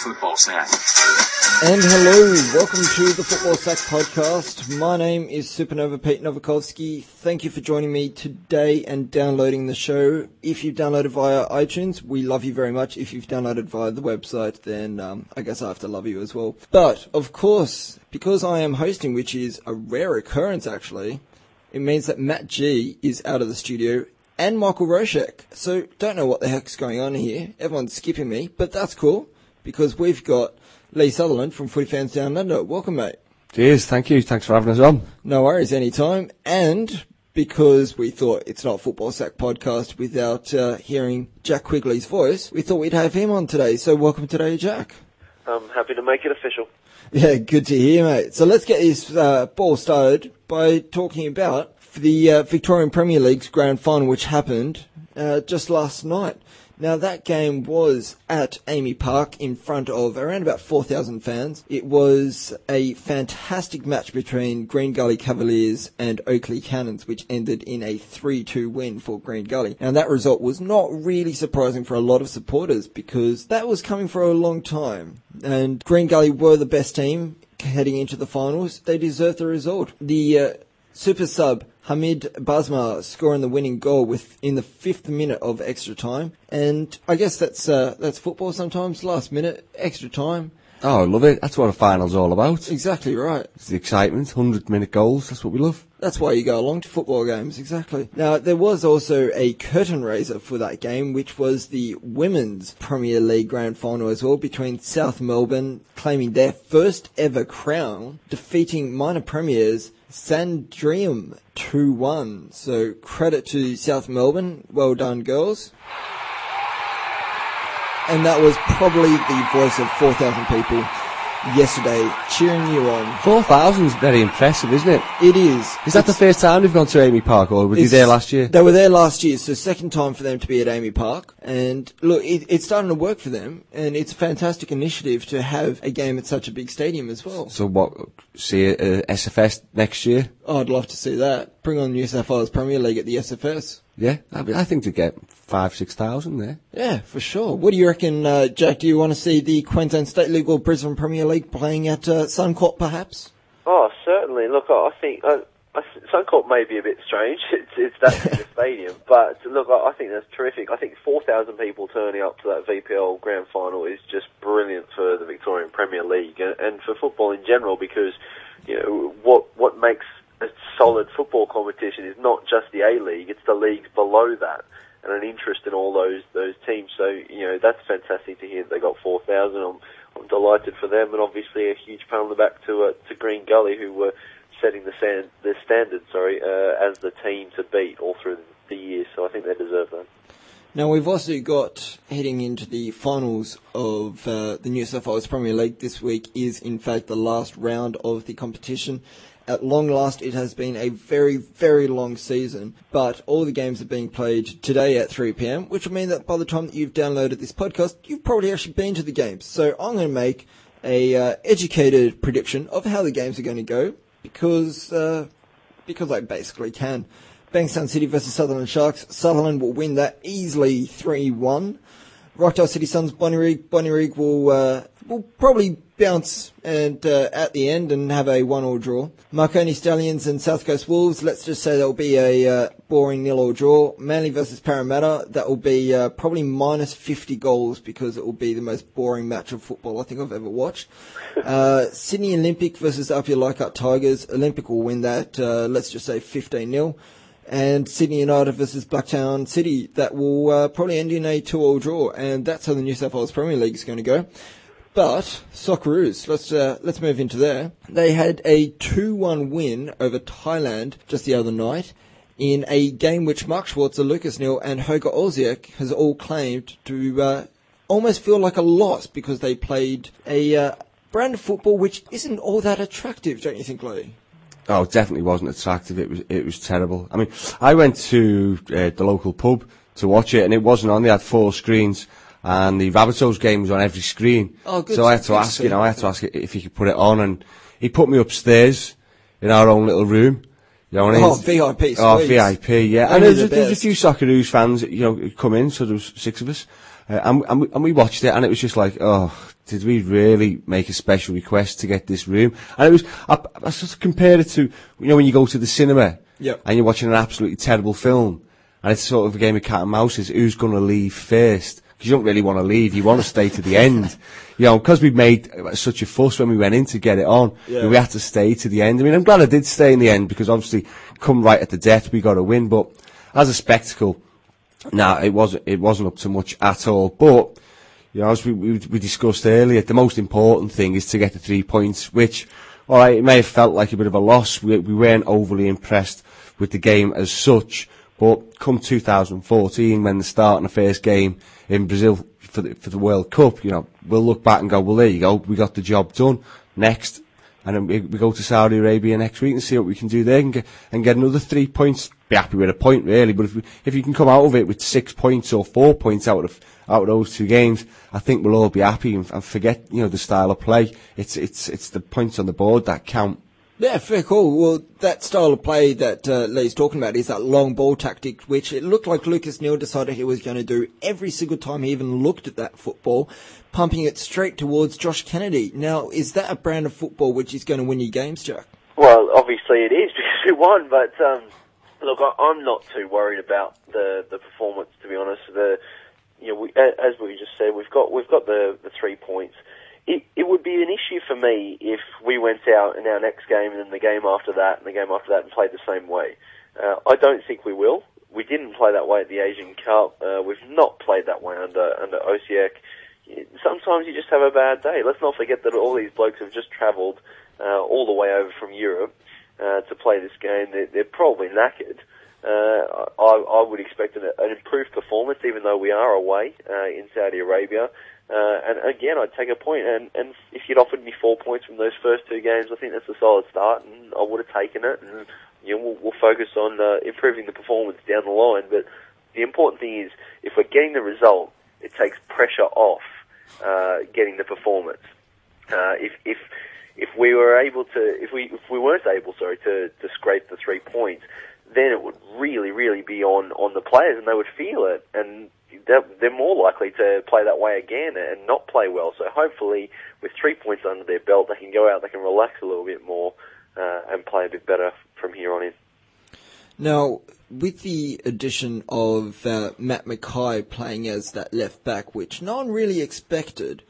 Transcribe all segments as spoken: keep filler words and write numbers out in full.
Football Sack. And hello, welcome to the Football Sack podcast. My name is Supernova Pete Novakovsky. Thank you for joining me today and downloading the show. If you've downloaded via iTunes, we love you very much. If you've downloaded via the website, then um, I guess I have to love you as well. But, of course, because I am hosting, which is a rare occurrence actually, it means that Matt G is out of the studio and Michael Roshek. So, don't know what the heck's going on here. Everyone's skipping me, but that's cool, because we've got Lee Sutherland from Footy Fans Down Under. Welcome, mate. Cheers, thank you. Thanks for having us on. No worries, anytime. And because we thought it's not Football Sack podcast without uh, hearing Jack Quigley's voice, we thought we'd have him on today. So welcome today, Jack. I'm happy to make it official. Yeah, good to hear, mate. So let's get this uh, ball started by talking about the uh, Victorian Premier League's grand final, which happened uh, just last night. Now, that game was at Amy Park in front of around about four thousand fans. It was a fantastic match between Green Gully Cavaliers and Oakley Cannons, which ended in a three two win for Green Gully. And that result was not really surprising for a lot of supporters, because that was coming for a long time. And Green Gully were the best team heading into the finals. They deserved the result. The uh, super sub Hamid Basma scoring the winning goal with in the fifth minute of extra time, and I guess that's uh, that's football sometimes. Last minute extra time. Oh, I love it. That's what a final's all about. Exactly right. It's the excitement, hundred minute goals. That's what we love. That's why you go along to football games. Exactly. Now, there was also a curtain raiser for that game, which was the Women's Premier League Grand Final as well, between South Melbourne claiming their first ever crown, defeating minor premiers Sandringham two one. So credit to South Melbourne. Well done, girls. And that was probably the voice of four thousand people yesterday cheering you on. four thousand is very impressive, isn't it? It is. Is that the first time they've gone to Amy Park, or were you there last year? They were there last year, so second time for them to be at Amy Park. And look, it, it's starting to work for them, and it's a fantastic initiative to have a game at such a big stadium as well. So what, see a, a S F S next year? Oh, I'd love to see that. Bring on New South Wales Premier League at the S F S. Yeah, I, mean, I think to get five, six thousand there. Yeah, for sure. What do you reckon, uh, Jack? Do you want to see the Queensland State League or Brisbane Premier League playing at uh, Suncorp, perhaps? Oh, certainly. Look, I think uh, I, Suncorp may be a bit strange. It's, it's that big a stadium, but look, I, I think that's terrific. I think four thousand people turning up to that V P L Grand Final is just brilliant for the Victorian Premier League and, and for football in general, because you know what what makes a solid football competition is not just the A-League, it's the leagues below that, and an interest in all those those teams. So, you know, that's fantastic to hear that they got four thousand. I'm, I'm delighted for them, and obviously a huge pat on the back to uh, to Green Gully, who were setting the, stand, the standard sorry, uh, as the team to beat all through the years, so I think they deserve that. Now, we've also got, heading into the finals of uh, the New South Wales Premier League this week, is in fact the last round of the competition. At long last, it has been a very, very long season, but all the games are being played today at three p.m, which will mean that by the time that you've downloaded this podcast, you've probably actually been to the games. So I'm going to make a uh, educated prediction of how the games are going to go, because uh, because I basically can. Bankstown City versus Sutherland Sharks. Sutherland will win that easily three one. Rockdale City Suns, Bonnyrigg. Bonnyrigg will uh, will probably bounce and uh, at the end and have a one-all draw. Marconi Stallions and South Coast Wolves. Let's just say that'll be a uh, boring nil-all draw. Manly versus Parramatta. That will be uh, probably minus fifty goals, because it will be the most boring match of football I think I've ever watched. Uh, Sydney Olympic versus Apia Leichhardt Tigers. Olympic will win that. Uh, let's just say fifteen nil. And Sydney United versus Blacktown City, that will uh, probably end in a two-all draw, and that's how the New South Wales Premier League is going to go. But Socceroos, let's uh, let's move into there. They had a two one win over Thailand just the other night in a game which Mark Schwarzer, Lucas Neal, and Hoga Olziak has all claimed to uh, almost feel like a loss, because they played a uh, brand of football which isn't all that attractive, don't you think, Lee? Oh, it definitely wasn't attractive. It was it was terrible. I mean, I went to uh, the local pub to watch it, and it wasn't on. They had four screens, and the Rabbitohs game was on every screen. Oh, good. So I had to ask, you know, I had to ask if he could put it on, and he put me upstairs in our own little room. You know, oh, V I P. Oh, V I P, yeah. Only and there was, the a, there was a few Socceroos fans, you know, come in, so there was six of us, uh, and, and, we, and we watched it, and it was just like, oh did we really make a special request to get this room? And it was, I, I sort of compared it to, you know, when you go to the cinema Yep. and you're watching an absolutely terrible film, and it's sort of a game of cat and mouse, is who's going to leave first? Because you don't really want to leave, you want to stay to the end. You know, because we made such a fuss when we went in to get it on, Yeah. we had to stay to the end. I mean, I'm glad I did stay in the end, because obviously, come right at the death, we got a win, but as a spectacle, nah, it wasn't, it wasn't up to much at all. But, you know, as we, we, we discussed earlier, the most important thing is to get the three points, which, alright, it may have felt like a bit of a loss. We, we weren't overly impressed with the game as such, but come two thousand fourteen, when they're starting the first game in Brazil for the, for the World Cup, you know, we'll look back and go, well, there you go, we got the job done. Next, and then we, we go to Saudi Arabia next week and see what we can do there and get, and get another three points. Be happy with a point, really, but if we, if you can come out of it with six points or four points out of out of those two games, I think we'll all be happy and, and forget, you know, the style of play. It's it's it's the points on the board that count. Yeah, fair call. Well, that style of play that uh, Lee's talking about is that long ball tactic, which it looked like Lucas Neal decided he was going to do every single time he even looked at that football, pumping it straight towards Josh Kennedy. Now, is that a brand of football which is going to win you games, Jack? Well, obviously it is because we won, but um, look, I, I'm not too worried about the the performance. To be honest, the you know, we, as we just said, we've got we've got the, the three points. It, it would be an issue for me if we went out in our next game and then the game after that and the game after that and played the same way. Uh, I don't think we will. We didn't play that way at the Asian Cup. Uh, we've not played that way under under Osijek. Sometimes you just have a bad day. Let's not forget that all these blokes have just travelled uh, all the way over from Europe uh, to play this game. They're, they're probably knackered. Uh, I, I would expect an, an improved performance, even though we are away uh, in Saudi Arabia. Uh, and again, I'd take a point, and, and if you'd offered me four points from those first two games, I think that's a solid start, and I would have taken it, and you know, we'll, we'll focus on uh, improving the performance down the line. But the important thing is, if we're getting the result, it takes pressure off uh, getting the performance. Uh, if if if we were able to, if we if we weren't able, sorry, to, to scrape the three points, then it would really, really be on, on the players, and they would feel it, and they're, they're more likely to play that way again and not play well. So hopefully, with three points under their belt, they can go out, they can relax a little bit more, uh, and play a bit better from here on in. Now, with the addition of uh, Matt Mackay playing as that left back, which no one really expected,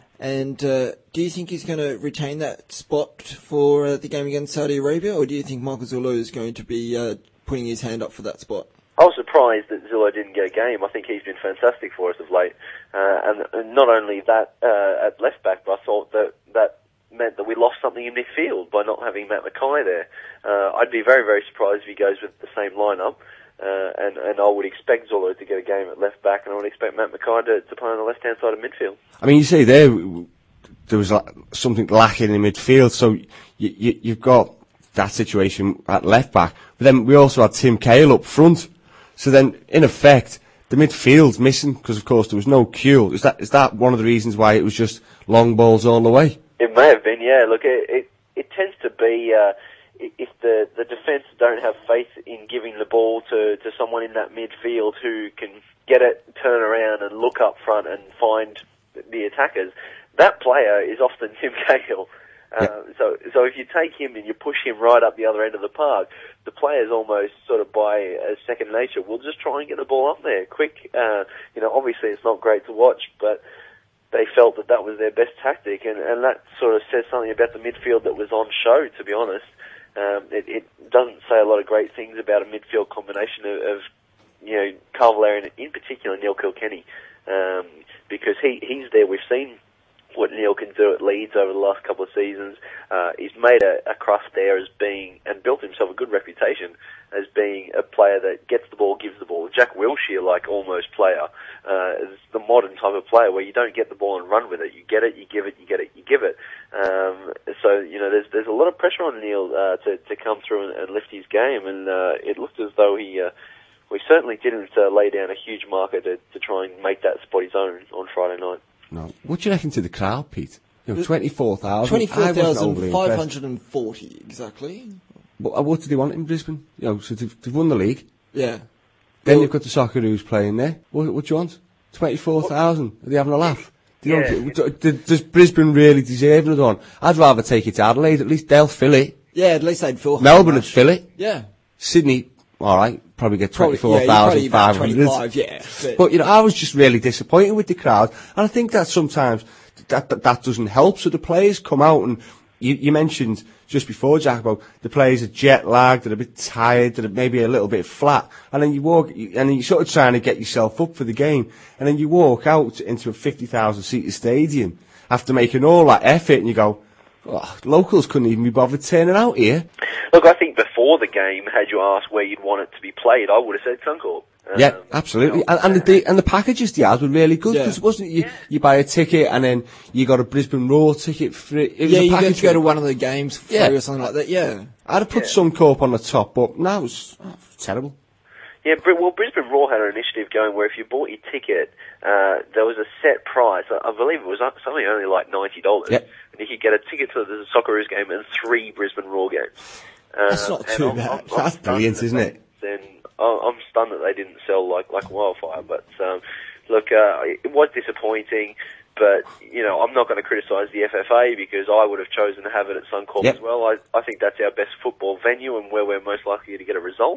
and uh, do you think he's going to retain that spot for uh, the game against Saudi Arabia, or do you think Michael Zullo is going to be uh, putting his hand up for that spot? I was surprised that Zullo didn't get a game. I think he's been fantastic for us of late. Uh, and, and not only that uh, at left back, but I thought that that meant that we lost something in midfield by not having Matt Mackay there. Uh, I'd be very, very surprised if he goes with the same lineup. Uh, and, and I would expect Zullo to get a game at left back, and I would expect Matt Mackay to, to play on the left-hand side of midfield. I mean, you say there, there was like something lacking in midfield, so you, you, you've got that situation at left back, but then we also had Tim Cahill up front. So then, in effect, the midfield's missing because, of course, there was no Kuehl. Is that is that one of the reasons why it was just long balls all the way? It may have been, yeah. Look, it it, it tends to be uh, if the the defence don't have faith in giving the ball to, to someone in that midfield who can get it, turn around, and look up front and find the attackers. That player is often Tim Cahill. Uh, yeah. So, so if you take him and you push him right up the other end of the park, the players almost sort of by uh, second nature will just try and get the ball up there quick. Uh, you know, obviously it's not great to watch, but they felt that that was their best tactic, and, and that sort of says something about the midfield that was on show, to be honest. Um, it, it doesn't say a lot of great things about a midfield combination of, of you know, Carl Valeri and in particular Neil Kilkenny, um, because he, he's there. We've seen what Neil can do at Leeds over the last couple of seasons. Uh, he's made a, a crust there as being, and built himself a good reputation as being a player that gets the ball, gives the ball. Jack Wilshere-like almost player, uh, is the modern type of player where you don't get the ball and run with it. You get it, you give it, you get it, you give it. Um, so, you know, there's there's a lot of pressure on Neil uh, to, to come through and, and lift his game, and uh, it looked as though he, uh, we certainly didn't uh, lay down a huge marker to, to try and make that spot his own on Friday night. No. What do you reckon to the crowd, Pete? You know, twenty-four thousand. twenty-four thousand five hundred forty, exactly. What, what do they want in Brisbane? You know, so they've, they've won the league. Yeah. Then well, you've got the Socceroos playing there. What, what do you want? twenty-four thousand. Are they having a laugh? You Yeah. know, d- d- does Brisbane really deserve another one? I'd rather take it to Adelaide. At least they'll fill it. Yeah, at least they'd fill. Melbourne would fill it. Yeah. Sydney, all right, probably get Probably- twenty-four yeah, thousand you'd probably five about hundred. twenty-five, yeah. But, But, you know, I was just really disappointed with the crowd. And I think that sometimes that, that, that doesn't help. So the players come out and you, you mentioned just before, Jack, about the players are jet lagged, they're a bit tired, they're maybe a little bit flat. And then you walk, and then you're sort of trying to get yourself up for the game. And then you walk out into a fifty thousand seater stadium after making all that effort and you go, oh, locals couldn't even be bothered turning out here. Look, I think before the game, had you asked where you'd want it to be played, I would have said Suncorp. Um, Yeah, absolutely. you know, And, and the and the packages they had were really good because Yeah. it wasn't you you buy a ticket and then you got a Brisbane Raw ticket for it. It was yeah, a you get package. to go to one of the games free Yeah. or something like that. Yeah. I'd have put Yeah. Suncorp on the top, but no, it was oh, terrible. Yeah, Br- well, Brisbane Raw had an initiative going where if you bought your ticket, uh, there was a set price. I I believe it was uh, something only like ninety dollars. Yep. And you could get a ticket to the Socceroos game and three Brisbane Raw games. Uh, That's not and too I'm- bad. I'm- I'm That's stunned brilliant, that isn't they- it? Then I- I'm stunned that they didn't sell like, like wildfire. But um, look, uh, it was disappointing. But, you know, I'm not going to criticise the F F A because I would have chosen to have it at Suncorp Yep. as well. I, I think that's our best football venue and where we're most likely to get a result.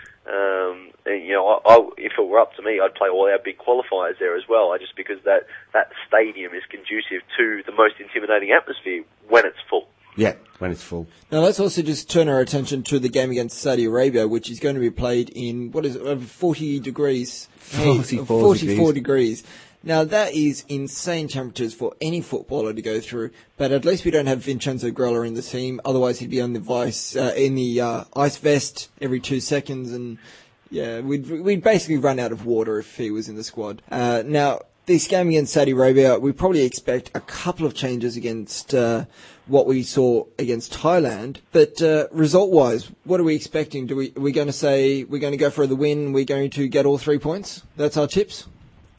Um, and, you know, I, I, if it were up to me, I'd play all our big qualifiers there as well. I just because that, that stadium is conducive to the most intimidating atmosphere when it's full. Yeah, when it's full. Now let's also just turn our attention to the game against Saudi Arabia, which is going to be played in, what is it, over forty degrees? forty-four forty-four degrees. degrees. Now that is insane temperatures for any footballer to go through, but at least we don't have Vincenzo Grella in the team, otherwise he'd be on the vice, uh, in the uh, ice vest every two seconds, and yeah, we'd, we'd basically run out of water if he was in the squad. Uh, now, this game against Saudi Arabia, we probably expect a couple of changes against uh, what we saw against Thailand. But uh, result-wise, what are we expecting? Do we are we going to say we're going to go for the win? We're going to get all three points? That's our tips.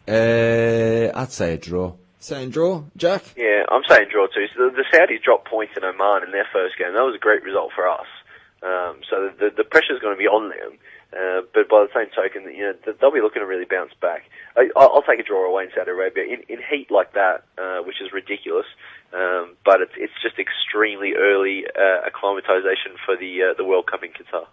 Uh, I'd say a draw. Saying draw, Jack. Yeah, I'm saying draw too. So the, the Saudis dropped points in Oman in their first game. That was a great result for us. Um, so the, the pressure's going to be on them. Uh, but by the same token, you know, they'll be looking to really bounce back. I, I'll take a draw away in Saudi Arabia in, in heat like that, uh, which is ridiculous. Um, but it's it's just extremely early uh, acclimatization for the uh, the World Cup in Qatar.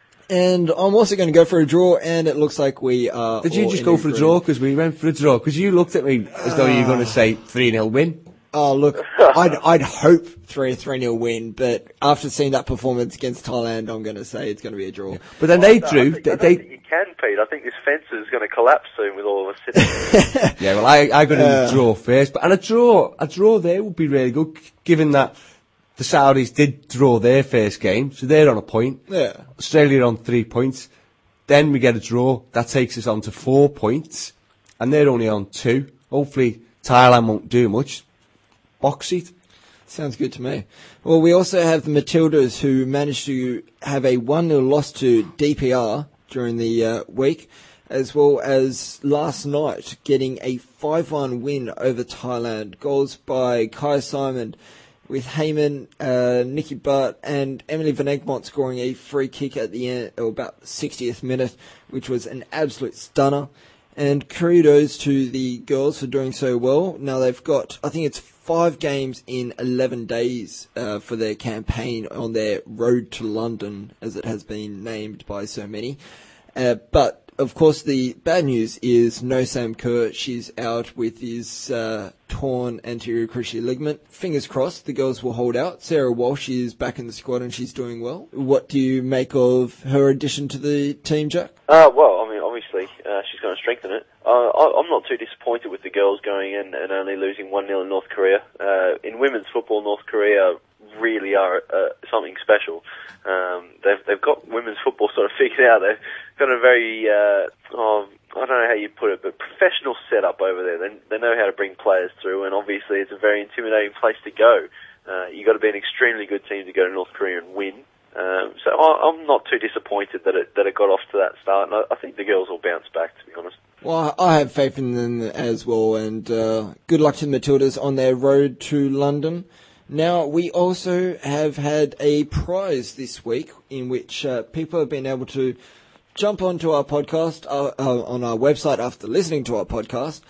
And I'm also going to go for a draw, and it looks like we are. Did you all just in go for a agreement. draw? Because we went for a draw. Because you looked at me as though you were going to say three nil win. Oh, look, I'd, I'd hope three three nil win, but after seeing that performance against Thailand, I'm going to say it's going to be a draw. But then they I drew. think, I They, don't they think you can, Pete. I think this fence is going to collapse soon with all of us sitting there. yeah. Well, I I got a Uh. draw first, but and a draw a draw there would be really good, given that the Saudis did draw their first game, so they're on a point. Yeah. Australia on three points. Then we get a draw. That takes us on to four points, and they're only on two. Hopefully, Thailand won't do much. Box seat. Sounds good to me. Well, we also have the Matildas who managed to have a one nil loss to D P R during the uh, week, as well as last night getting a five one win over Thailand. Goals by Kai Simon, with Heyman, uh, Nicky Butt and Emily Van Egmont scoring a free kick at the end, or about the sixtieth minute, which was an absolute stunner. And kudos to the girls for doing so well. Now they've got, I think it's five games in eleven days uh, for their campaign on their road to London, as it has been named by so many. Uh, but of course, the bad news is no Sam Kerr. She's out with his uh, torn anterior cruciate ligament. Fingers crossed, the girls will hold out. Sarah Walsh is back in the squad and she's doing well. What do you make of her addition to the team, Jack? Uh, well, I mean, obviously, uh, she's going to strengthen it. Uh, I, I'm not too disappointed with the girls going in and only losing one nil in North Korea. Uh, in women's football, North Korea really are uh, something special. Um, they've they've got women's football sort of figured out. They've got a very, uh, oh, I don't know how you put it, but professional setup over there. They, they know how to bring players through, and obviously it's a very intimidating place to go. Uh, you've got to be an extremely good team to go to North Korea and win. Um, so I, I'm not too disappointed that it that it got off to that start, and I, I think the girls will bounce back, to be honest. Well, I have faith in them as well, and uh, good luck to the Matildas on their road to London. Now, we also have had a prize this week in which uh, people have been able to jump onto our podcast, uh, uh, on our website after listening to our podcast,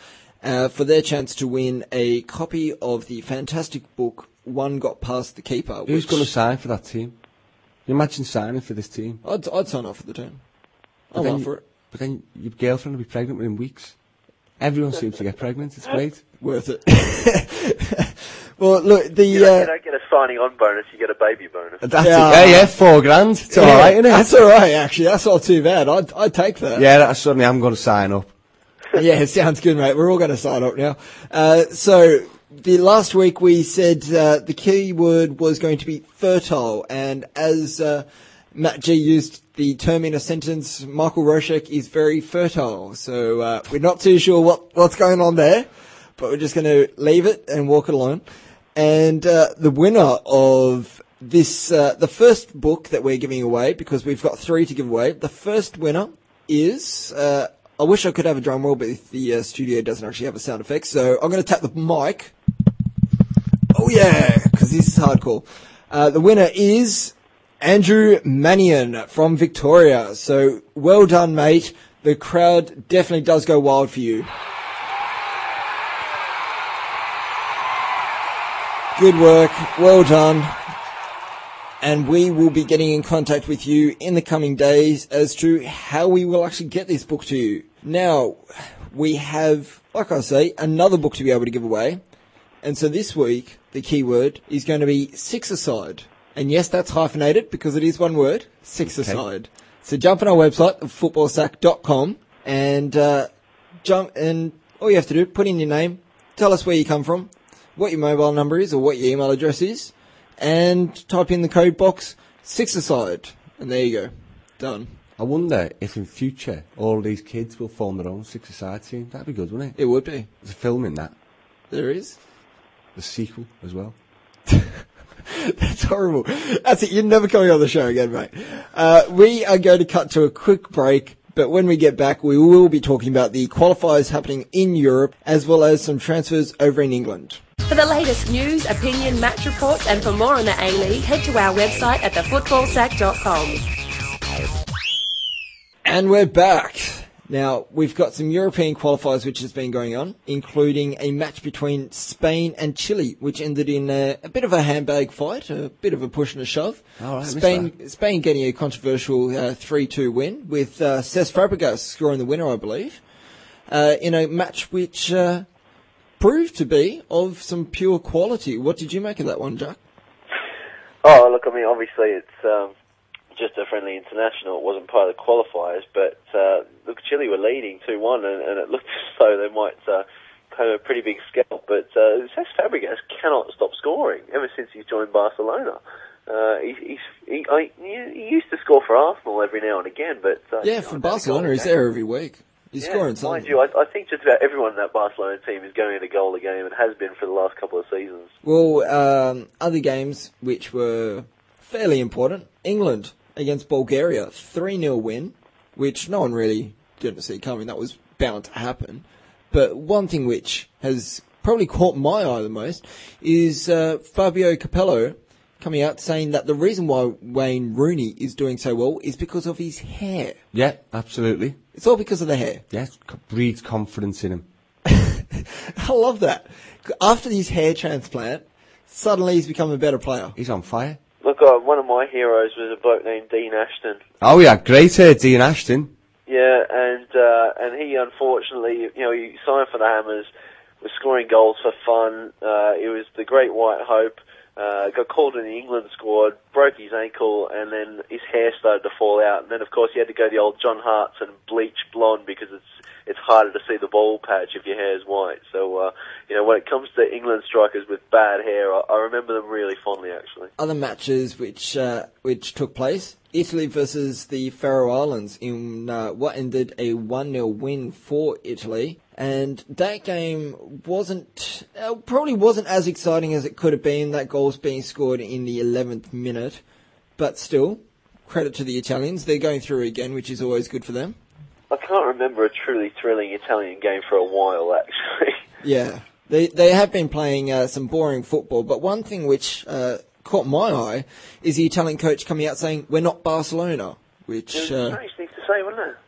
uh, for their chance to win a copy of the fantastic book, One Got Past the Keeper. Who's which- going to sign for that team? You imagine signing for this team? I'd, I'd sign up for the team. But I'm then up you- for it. But then your girlfriend will be pregnant within weeks. Everyone seems to get pregnant. It's great. Worth it. Well, look, the... You don't, uh, you don't get a signing on bonus, you get a baby bonus. That's Yeah. it. Yeah, yeah, four grand. It's all right, isn't it? That's all right, actually. That's not too bad. I'd, I'd take that. Yeah, that, suddenly I'm going to sign up. Yeah, it sounds good, mate. We're all going to sign up now. Uh, so, the last week we said uh, the key word was going to be fertile, and as uh, Matt G used the term in a sentence, Michael Rorschach is very fertile. So, uh, we're not too sure what, what's going on there, but we're just going to leave it and walk it alone. And uh, the winner of this, uh, the first book that we're giving away, because we've got three to give away, the first winner is... Uh, I wish I could have a drum roll, but the uh, studio doesn't actually have a sound effect, so I'm going to tap the mic. Oh yeah, because this is hardcore. Uh, the winner is Andrew Mannion from Victoria. So well done, mate. The crowd definitely does go wild for you. Good work. Well done. And we will be getting in contact with you in the coming days as to how we will actually get this book to you. Now, we have, like I say, another book to be able to give away. And so this week, the keyword is going to be six-a-side. And yes, that's hyphenated because it is one word, six-a-side. Okay. So jump on our website, football sack dot com, and uh, jump, and all you have to do, put in your name, tell us where you come from, what your mobile number is or what your email address is, and type in the code box six-a-side. And there you go. Done. I wonder if in future all these kids will form their own six-a-side team. That'd be good, wouldn't it? It would be. There's a film in that. There is. The sequel as well. That's horrible. That's it. You're never coming on the show again, mate. Uh, we are going to cut to a quick break, but when we get back, we will be talking about the qualifiers happening in Europe, as well as some transfers over in England. For the latest news, opinion, match reports, and for more on the A-League, head to our website at the football sack dot com. And we're back. Now, we've got some European qualifiers which has been going on, including a match between Spain and Chile, which ended in a, a bit of a handbag fight, a bit of a push and a shove. All right, Spain, Spain getting a controversial uh, three two win, with uh, Cesc Fabregas scoring the winner, I believe, uh, in a match which uh, proved to be of some pure quality. What did you make of that one, Jack? Oh, look, I mean, obviously it's um, just a friendly international. It wasn't part of the qualifiers, but uh, look, Chile were leading two one, and, and it looked as though they might uh, have a pretty big scalp. But uh, Cesc Fabregas cannot stop scoring ever since he's joined Barcelona. Uh, he, he's, he, I, he used to score for Arsenal every now and again, but uh, Yeah, you know, for I don't Barcelona, think he's there every week. He's yeah, scoring something. mind you, I, I think just about everyone in that Barcelona team is going in a goal a game and has been for the last couple of seasons. Well, um, other games which were fairly important. England against Bulgaria, three nil win, which no one really didn't see coming. That was bound to happen. But one thing which has probably caught my eye the most is uh, Fabio Capello coming out saying that the reason why Wayne Rooney is doing so well is because of his hair. Yeah, absolutely. It's all because of the hair. Yes, yeah, breeds confidence in him. I love that. After his hair transplant, suddenly he's become a better player. He's on fire. Look, uh, one of my heroes was a bloke named Dean Ashton. Oh yeah, great hair, Dean Ashton. Yeah, and uh, and he unfortunately, you know, he signed for the Hammers, was scoring goals for fun. Uh, he was the great white hope. Uh, got called in the England squad, broke his ankle, and then his hair started to fall out. And then, of course, he had to go the old John Hart's and bleach blonde because it's it's harder to see the ball patch if your hair's white. So, uh, you know, when it comes to England strikers with bad hair, I, I remember them really fondly, actually. Other matches which uh, which took place, Italy versus the Faroe Islands in uh, what ended a one nil win for Italy. And that game wasn't, uh, probably wasn't as exciting as it could have been. That goal's being scored in the eleventh minute. But still, credit to the Italians. They're going through again, which is always good for them. I can't remember a truly thrilling Italian game for a while, actually. Yeah, they they have been playing uh, some boring football. But one thing which uh, caught my eye is the Italian coach coming out saying, "We're not Barcelona," which It was uh, a strange thing to say, wasn't it?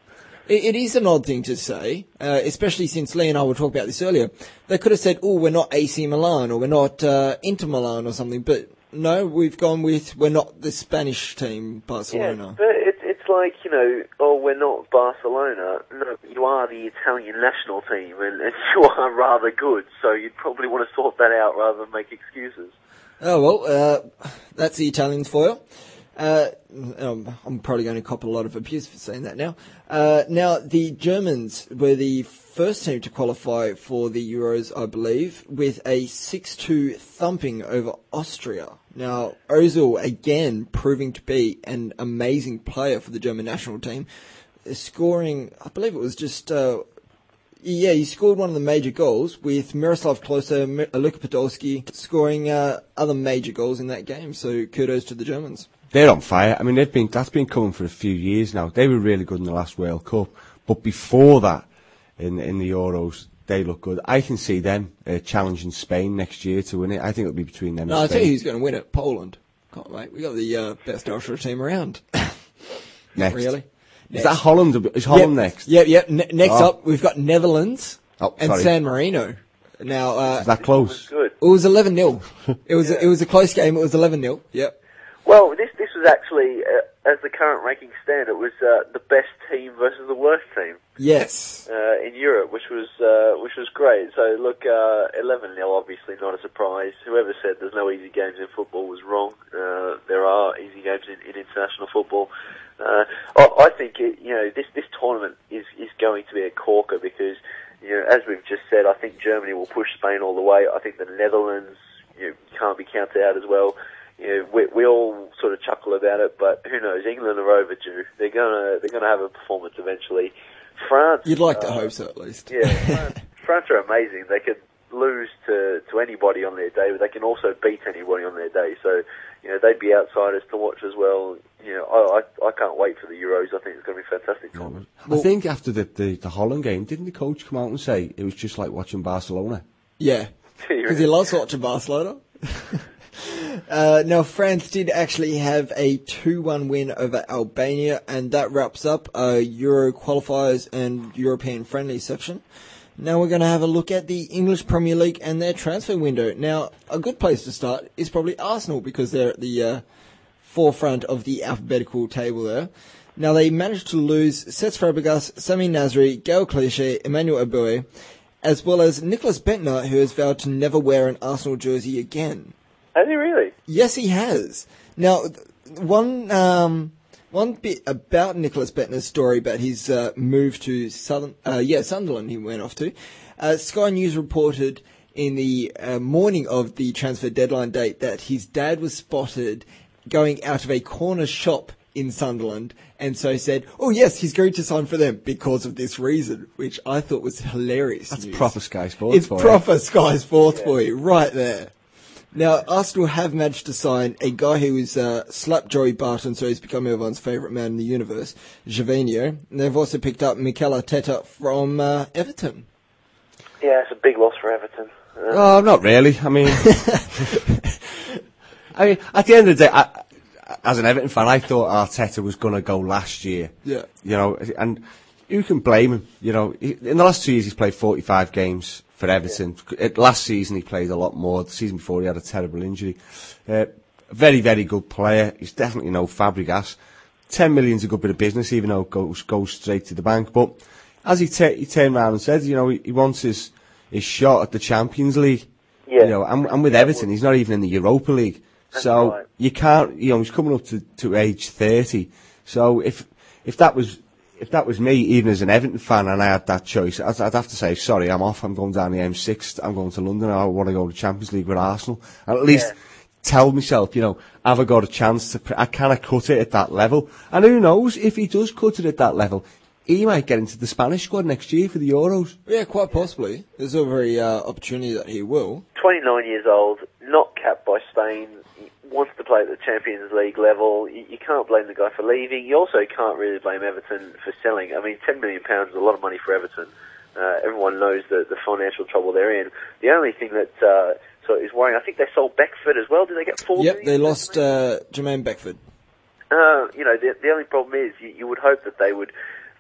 It, it is an odd thing to say, uh, especially since Lee and I were talking about this earlier. They could have said, oh, we're not A C Milan or we're not uh, Inter Milan or something, but no, we've gone with we're not the Spanish team, Barcelona. Yeah, but it, it's like, you know, oh, we're not Barcelona. No, you are the Italian national team, and, and you are rather good, so you'd probably want to sort that out rather than make excuses. Oh, well, uh, that's the Italians for you. Uh, um, I'm probably going to cop a lot of abuse for saying that now. Uh, now, the Germans were the first team to qualify for the Euros, I believe, with a six two thumping over Austria. Now, Ozil, again, proving to be an amazing player for the German national team, scoring, I believe it was just, uh, yeah, he scored one of the major goals with Miroslav Klose, Luka Podolski scoring uh, other major goals in that game, so kudos to the Germans. They're on fire. I mean, they've been that's been coming for a few years now. They were really good in the last World Cup, but before that, in in the Euros, they look good. I can see them uh, challenging Spain next year to win it. I think it'll be between them. No, and I'll Spain. tell you who's going to win it. Poland. Can't wait. We got the uh, best Austria team around. Next, Really? is that Holland? Is Holland yep. next? Yep, yep. Ne- next Oh. up, we've got Netherlands Oh, and sorry. San Marino. Now, uh, Is that close? Good. it was eleven nil. It was Yeah. it was a close game. It was eleven nil. Yep. Well, this this was actually, uh, as the current rankings stand, it was uh, the best team versus the worst team Yes. uh, in Europe, which was uh, which was great. So look, uh, eleven nil, obviously not a surprise. Whoever said there's no easy games in football was wrong. Uh, there are easy games in, in international football. Uh, I, I think it, you know this this tournament is is going to be a corker because, you know, as we've just said, I think Germany will push Spain all the way. I think the Netherlands, you know, can't be counted out as well. You know, we, we all sort of chuckle about it, but who knows? England are overdue. They're gonna they're gonna have a performance eventually. France, You'd like to uh, hope so, at least. Yeah, France, France are amazing. They could lose to to anybody on their day, but they can also beat anybody on their day. So, you know, they'd be outsiders to watch as well. You know, I I, I can't wait for the Euros. I think it's going to be a fantastic tournament. I think after the, the the Holland game, didn't the coach come out and say it was just like watching Barcelona? Yeah. Because he loves watching Barcelona. Uh, now, France did actually have a two one win over Albania, and that wraps up uh, Euro qualifiers and European friendly section. Now we're going to have a look at the English Premier League and their transfer window. Now, a good place to start is probably Arsenal, because they're at the uh, forefront of the alphabetical table there. Now, they managed to lose Cesc Fabregas, Sami Nasri, Gael Clichy, Emmanuel Abue, as well as Nicholas Bentner, who has vowed to never wear an Arsenal jersey again. Has he really? Yes, he has. Now, th- one um, one bit about Nicholas Bentner's story about his uh, move to Southern, uh, yeah, Sunderland. He went off to. Uh, Sky News reported in the uh, morning of the transfer deadline date that his dad was spotted going out of a corner shop in Sunderland, and so said, "Oh yes, he's going to sign for them because of this reason," which I thought was hilarious. That's news. proper Sky Sports. It's for proper Sky Sports for you, right there. Now, Arsenal have managed to sign a guy who is uh, slapped Joey Barton, so he's become everyone's favourite man in the universe, Gervinho. And they've also picked up Mikel Arteta from uh, Everton. Yeah, it's a big loss for Everton. Uh, Oh, not really. I mean, I mean, at the end of the day, I, as an Everton fan, I thought Arteta was going to go last year. Yeah. You know, and who can blame him? You know, he, in the last two years, he's played forty-five games for Everton. Yeah. Last season, he played a lot more. The season before, he had a terrible injury. Uh, very, very good player. He's definitely no Fabregas. Ten million's a good bit of business, even though it goes, goes straight to the bank. But as he, t- he turned around and said, you know, he, he wants his, his shot at the Champions League. Yeah. You know, and, and with Everton, he's not even in the Europa League. That's So right. you can't, you know, he's coming up to, to age thirty. So if if that was if that was me, even as an Everton fan, and I had that choice, I'd, I'd have to say, sorry, I'm off. I'm going down the M six. I'm going to London. I want to go to Champions League with Arsenal. And at least Yeah. tell myself, you know, have I got a chance to? Pr- I kind of cut it at that level. And who knows if he does cut it at that level, he might get into the Spanish squad next year for the Euros. Yeah, quite possibly. There's every uh, opportunity that he will. twenty-nine years old, not capped by Spain, he wants to play at the Champions League level. You, you can't blame the guy for leaving. You also can't really blame Everton for selling. I mean, ten million pounds is a lot of money for Everton. Uh, everyone knows the, the financial trouble they're in. The only thing that uh, so is worrying, I think they sold Beckford as well. Did they get four Yep, million? they lost uh, Jermaine Beckford. Uh, you know, the, the only problem is you, you would hope that they would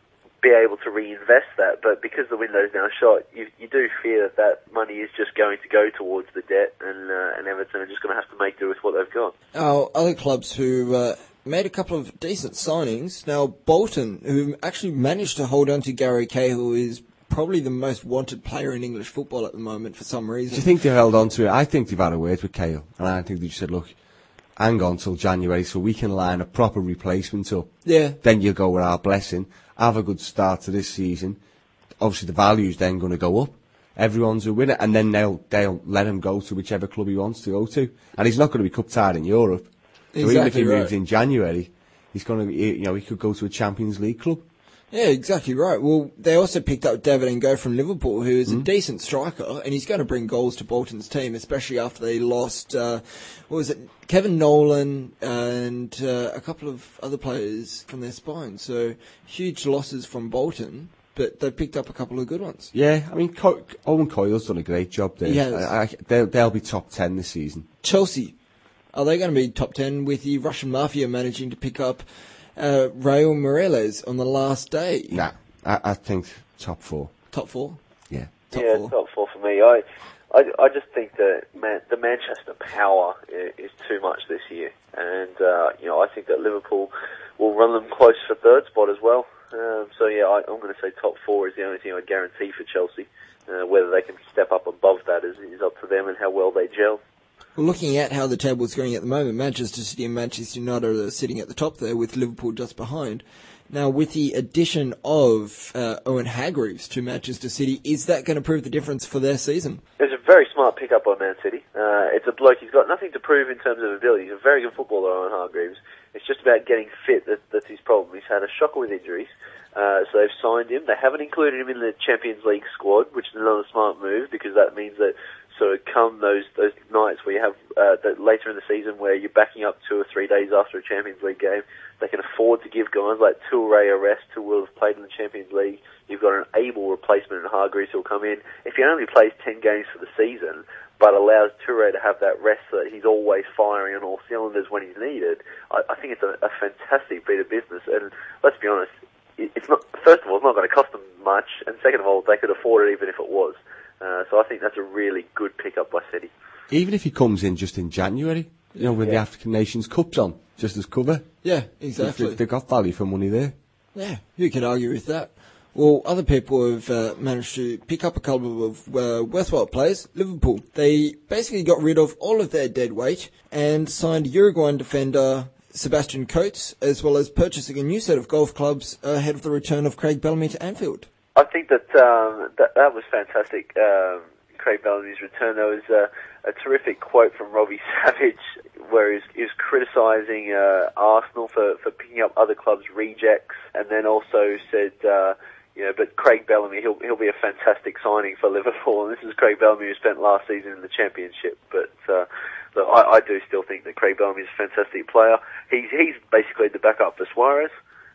be able to reinvest that. But because the window's now shut, you, you do fear that that money is just going to go towards the debt, and uh, and Everton are just going to have to make do with what they've got. Our other clubs who uh, made a couple of decent signings. Now, Bolton, who actually managed to hold on to Gary Cahill, who is probably the most wanted player in English football at the moment for some reason. Do you think they held on to it? I think they've had a word with Cahill, and I think they just said, look, hang on till January so we can line a proper replacement up. Yeah. Then you'll go with our blessing, have a good start to this season. Obviously the value's then going to go up. Everyone's a winner, and then they'll they'll let him go to whichever club he wants to go to. And he's not going to be cup tied in Europe. So Exactly even if he right. moves in January, he's going to be, you know, he could go to a Champions League club. Yeah, exactly right. Well, they also picked up David Ngo from Liverpool, who is mm. a decent striker, and he's going to bring goals to Bolton's team, especially after they lost, uh, what was it, Kevin Nolan and uh, a couple of other players from their spine. So, huge losses from Bolton, but they picked up a couple of good ones. Yeah, I mean, Co- Owen Coyle's done a great job there. He has. I, I, they'll, they'll be top ten this season. Chelsea, are they going to be top ten with the Russian Mafia managing to pick up Uh, Raul Meireles on the last day? Nah, I, I think top four. Top four? Yeah. Top yeah, four. top four for me. I, I, I just think that man, the Manchester power is, is too much this year, and uh, you know I think that Liverpool will run them close for third spot as well. Um, so yeah, I, I'm going to say top four is the only thing I guarantee for Chelsea. Uh, whether they can step up above that is, is up to them and how well they gel. Well, looking at how the table is going at the moment, Manchester City and Manchester United are sitting at the top there, with Liverpool just behind. Now, with the addition of uh, Owen Hargreaves to Manchester City, is that going to prove the difference for their season? It's a very smart pickup by Man City. Uh, it's a bloke, he's got nothing to prove in terms of ability. He's a very good footballer, Owen Hargreaves. It's just about getting fit that, that's his problem. He's had a shocker with injuries, uh, so they've signed him. They haven't included him in the Champions League squad, which is another smart move, because that means that so come those those nights where you have uh, that later in the season where you're backing up two or three days after a Champions League game, they can afford to give guys like Touré a rest who will have played in the Champions League. You've got an able replacement in Hargreaves who'll come in. If he only plays ten games for the season, but allows Touré to have that rest so that he's always firing on all cylinders when he's needed, I, I think it's a, a fantastic bit of business. And let's be honest, it, it's not. First of all, it's not going to cost them much, and second of all, they could afford it even if it was. Uh, so I think that's a really good pickup by City. Even if he comes in just in January, you know, when yeah. the African Nations Cup's on, just as cover. Yeah, exactly. They've, they've got value for money there. Yeah, who can argue with that? Well, other people have uh, managed to pick up a couple of uh, worthwhile players. Liverpool, they basically got rid of all of their dead weight and signed Uruguayan defender Sebastian Coates, as well as purchasing a new set of golf clubs ahead of the return of Craig Bellamy to Anfield. I think that um, that, that was fantastic, um, Craig Bellamy's return. There was uh, a terrific quote from Robbie Savage where he was, he was criticising uh, Arsenal for, for picking up other clubs' rejects, and then also said, uh, you know, but Craig Bellamy, he'll, he'll be a fantastic signing for Liverpool. And this is Craig Bellamy who spent last season in the Championship. But uh, look, I, I do still think that Craig Bellamy is a fantastic player. He's, he's basically the backup for Suarez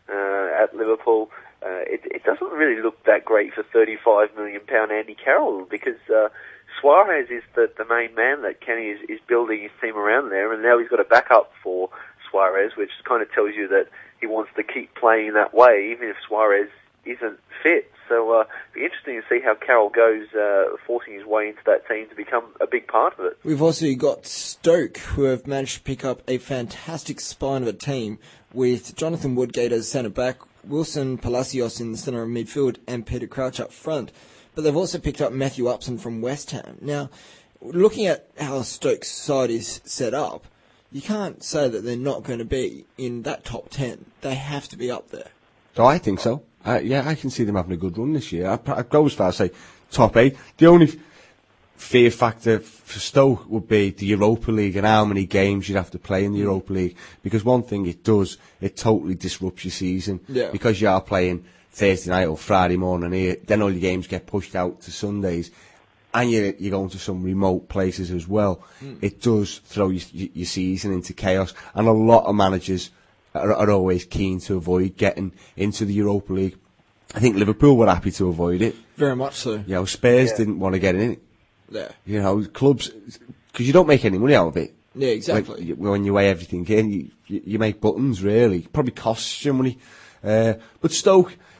uh, at Liverpool. Uh, it, it doesn't really look that great for thirty-five million pound Andy Carroll, because uh, Suarez is the, the main man that Kenny is, is building his team around there, and now he's got a backup for Suarez, which kind of tells you that he wants to keep playing that way, even if Suarez isn't fit. So uh, it'll be interesting to see how Carroll goes, uh, forcing his way into that team to become a big part of it. We've also got Stoke, who have managed to pick up a fantastic spine of a team with Jonathan Woodgate as centre-back, Wilson Palacios in the centre of midfield, and Peter Crouch up front. But they've also picked up Matthew Upson from West Ham. Now, looking at how Stoke's side is set up, you can't say that they're not going to be in that top ten. They have to be up there. Oh, I think so. Uh, yeah, I can see them having a good run this year. I'd, I'd go as far as say top eight. The only f- fear factor for Stoke would be the Europa League and how many games you'd have to play in the Europa League. Because one thing it does, it totally disrupts your season. Yeah. Because you are playing Thursday night or Friday morning here, then all your games get pushed out to Sundays, and you're, you're going to some remote places as well. Mm. It does throw your, your season into chaos, and a lot of managers are, are always keen to avoid getting into the Europa League. I think Liverpool were happy to avoid it. Very much so. You know, Spurs Yeah. didn't want to get in it. Yeah. You know, clubs, because you don't make any money out of it. Yeah, exactly. When, when you weigh everything in, you, you, you make buttons, really. Probably costs you money. Uh, but Stoke,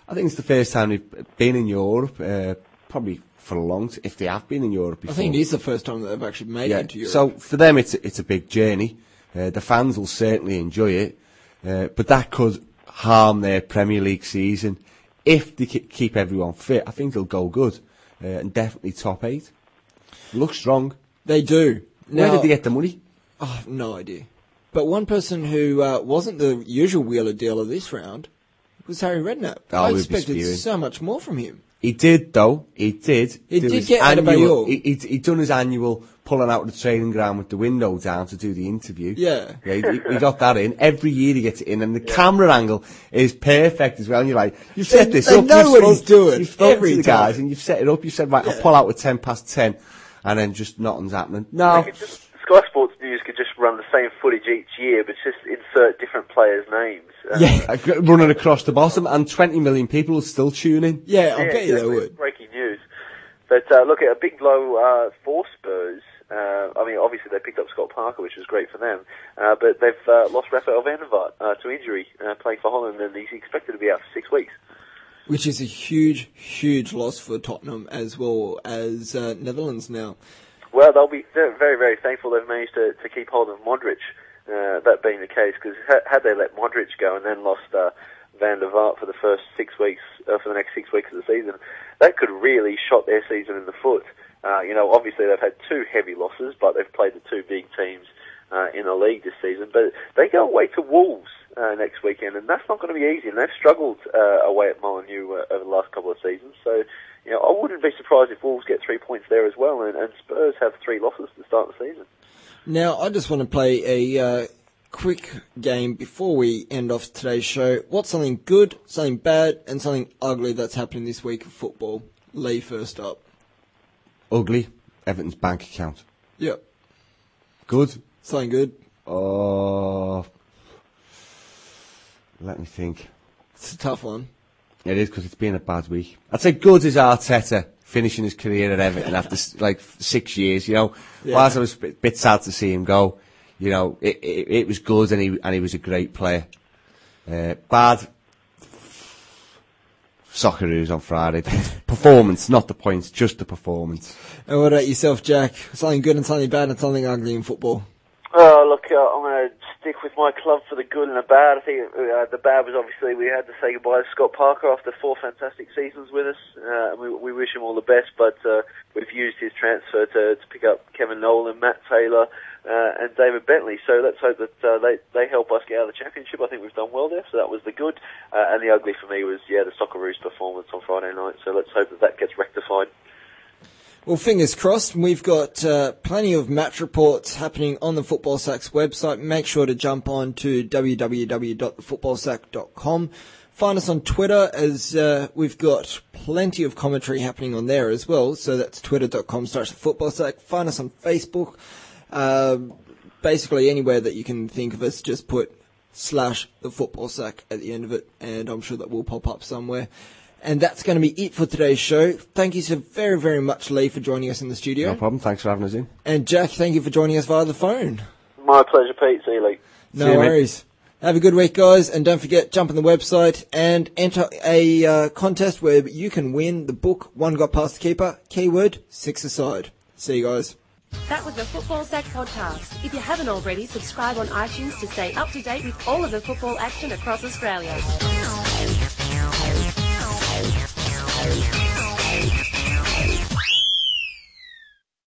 I think it's the first time they've been in Europe, uh, probably for a long time, if they have been in Europe before. I think it is the first time that they've actually made yeah. it into Europe. So for them, it's a, it's a big journey. Uh, the fans will certainly enjoy it, uh, but that could harm their Premier League season. If they keep everyone fit, I think they'll go good, uh, and definitely top eight. Look strong. They do. Now, Where did they get the money? Oh, I have no idea. But one person who uh, wasn't the usual wheeler dealer this round was Harry Redknapp. Oh, I we'd be expected spewing. so much more from him. He did, though. He did. He do did his get annual. Adebayor. He, he, he done his annual pulling out of the training ground with the window down to do the interview. Yeah. Yeah, he, he got that in. Every year he gets it in, and the camera angle is perfect as well. And you're like, you've set They- this they up. know you've what spoke- he's doing You've spoken every to the time. guys, and you've set it up. You said, right, I'll pull out with ten past ten, and then just nothing's happening. No. They could just, Sky Sports News could just run the same footage each year, but just insert different players' names. Uh, Yeah. Uh, running across the bottom, and twenty million people will still tune in. Yeah, I'll yeah, bet you they exactly. would. Breaking news. But uh, look, at a big blow uh, for Spurs. Uh, I mean, obviously they picked up Scott Parker, which was great for them. Uh, but they've uh, lost Rafael van der Vaart uh, to injury, uh, playing for Holland, and he's expected to be out for six weeks. Which is a huge, huge loss for Tottenham as well as uh, Netherlands now. Well, they'll be they're very, very thankful they've managed to, to keep hold of Modric, uh, that being the case, because ha- had they let Modric go and then lost uh, Van der Vaart for the first six weeks, uh, for the next six weeks of the season, that could really shot their season in the foot. Uh, you know, obviously they've had two heavy losses, but they've played the two big teams uh, in the league this season. But they go away to Wolves uh, next weekend, and that's not going to be easy. And they've struggled uh, away at Molineux uh, over the last couple of seasons. So, you know, I wouldn't be surprised if Wolves get three points there as well, and, and Spurs have three losses to start the season. Now, I just want to play a uh, quick game before we end off today's show. What's something good, something bad, and something ugly that's happening this week of football? Lee first up. Ugly. Everton's bank account. Yep. Good. Something good. Oh, let me think. It's a tough one. It is, because it's been a bad week. I'd say good is Arteta finishing his career at Everton after s- like six years. You know, Yeah. whilst I was a bit, bit sad to see him go, you know, it, it, it was good, and he and he was a great player. Uh, bad. Socceroos on Friday. Performance, not the points, just the performance. And what about yourself, Jack? Something good and something bad and something ugly in football? Oh, look, uh, I'm going to stick with my club for the good and the bad. I think uh, the bad was obviously we had to say goodbye to Scott Parker after four fantastic seasons with us. Uh, and we, we wish him all the best, but uh, we've used his transfer to, to pick up Kevin Nolan, Matt Taylor, uh, and David Bentley. So let's hope that uh, they, they help us get out of the championship. I think we've done well there, so that was the good. Uh, and the ugly for me was, yeah, the Socceroos performance on Friday night. So let's hope that that gets rectified. Well, fingers crossed. We've got uh, plenty of match reports happening on the Football Sacks website. Make sure to jump on to w w w dot the football sack dot com. Find us on Twitter, as uh, we've got plenty of commentary happening on there as well. So that's twitter dot com slash the football sack. Find us on Facebook. Uh, basically anywhere that you can think of us, just put slash the football sack at the end of it, and I'm sure that will pop up somewhere. And that's going to be it for today's show. Thank you so very, very much, Lee, for joining us in the studio. No problem. Thanks for having us in. And Jack, thank you for joining us via the phone. My pleasure, Pete. See you, Lee. No See you, mate. worries. Have a good week, guys. And don't forget, jump on the website and enter a uh, contest where you can win the book, One Got Past the Keeper, keyword, six aside. See you guys. That was the Football Sack podcast. If you haven't already, subscribe on iTunes to stay up to date with all of the football action across Australia.